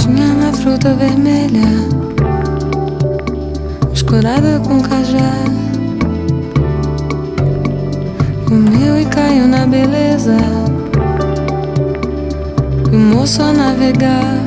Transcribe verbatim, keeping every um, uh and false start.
Tinha na fruta vermelha, escorada com cajá. Comeu e caiu na beleza, e o moço a navegar.